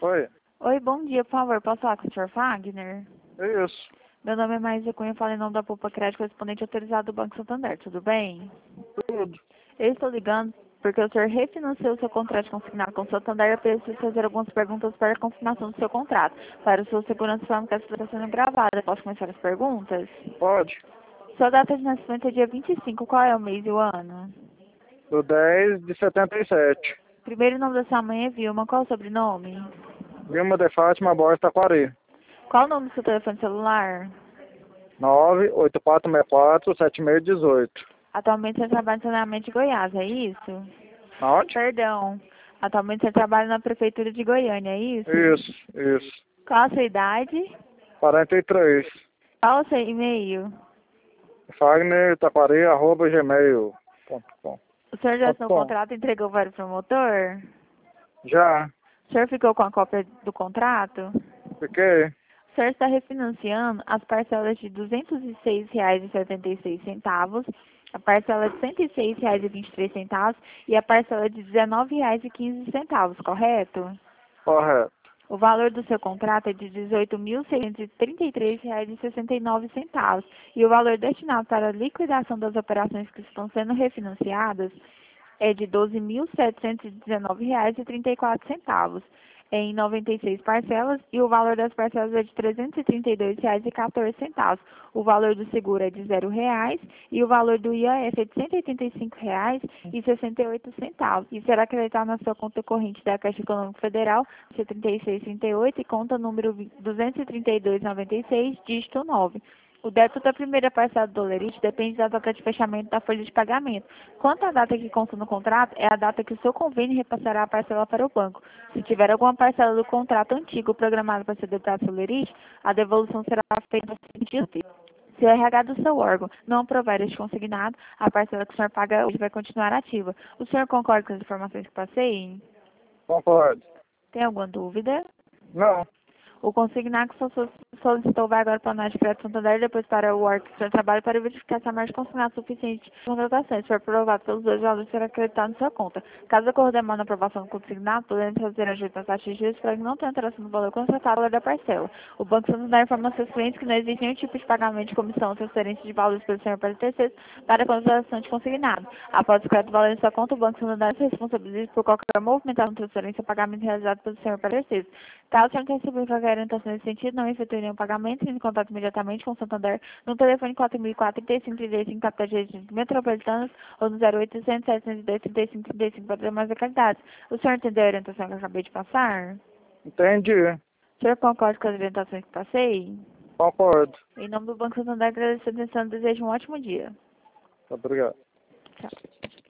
Oi, Oi, bom dia, por favor, posso falar com o Sr. Fagner? é isso. Meu nome é Maísa Cunha, falo em nome da Poupa Crédito, correspondente autorizado do Banco Santander, tudo bem? Tudo. Eu estou ligando porque o senhor refinanciou o seu contrato consignado com o Santander e eu preciso fazer algumas perguntas para a confirmação do seu contrato. Para a sua segurança, falando que essa está sendo gravada. Posso começar as perguntas? Pode. Sua data de nascimento é dia 25, qual é o mês e o ano? Do 10 de 77. Primeiro nome da sua mãe é Vilma, qual é o sobrenome? Vilma de Fátima Borges Taquari. Qual o nome do seu telefone celular? 98464-7618. Atualmente você trabalha no saneamento de Goiás, é isso? Onde? Perdão. Atualmente você trabalha na prefeitura de Goiânia, é isso? Isso. Qual a sua idade? 43. Qual o seu e-mail? Fagner.taquari@gmail.com. O senhor já assinou o contrato e entregou para o promotor? Já. O senhor ficou com a cópia do contrato? Fiquei. O senhor está refinanciando as parcelas de R$ 206,76, a parcela de R$ 106,23 e a parcela de R$ 19,15, correto? Correto. O valor do seu contrato é de R$ 18.633,69 e o valor destinado para a liquidação das operações que estão sendo refinanciadas é de R$ 12.719,34 em 96 parcelas e o valor das parcelas é de R$ 332,14. O valor do seguro é de R$ 0 e o valor do IAS é de R$ 185,68 e será acreditado na sua conta corrente da Caixa Econômica Federal, C3638 e conta número 23296, dígito 9. O débito da primeira parcela do Dolerite depende da data de fechamento da folha de pagamento. Quanto à data que consta no contrato, é a data que o seu convênio repassará a parcela para o banco. Se tiver alguma parcela do contrato antigo programada para ser debitada pelo Dolerite, a devolução será feita no seguinte dia. Se o RH do seu órgão não aprovar este consignado, a parcela que o senhor paga hoje vai continuar ativa. O senhor concorda com as informações que passei? Concordo. Tem alguma dúvida? Não. O consignado que solicitou vai agora para a Análise de Crédito Santander e depois para o órgão de trabalho para verificar se a margem consignada é suficiente de contratação. Se for aprovado pelos dois valores, será acreditado na sua conta. Caso ocorra demanda na aprovação do consignado, podemos fazer ajuste nas taxas de juros para que não tenha alteração no valor contratado ou da parcela. O Banco Santander informa aos seus clientes que não existe nenhum tipo de pagamento de comissão ou transferência de valores pelo senhor para terceiros para a contratação de consignado. Após o crédito valor em sua conta, o Banco Santander se responsabiliza por qualquer movimentação, transferência ou pagamento realizado pelo senhor para terceiros. Caso o senhor tenha recebido qualquer orientação nesse sentido, não efetue nenhum pagamento, entre em contato imediatamente com o Santander no telefone 4004-3535, capital de regiões metropolitanas ou no 0800 702 3535 para demais localidades. O senhor entendeu a orientação que eu acabei de passar? Entendi. O senhor concorda com as orientações que passei? Concordo. Em nome do Banco Santander, agradeço a atenção e desejo um ótimo dia. Obrigado. Tchau.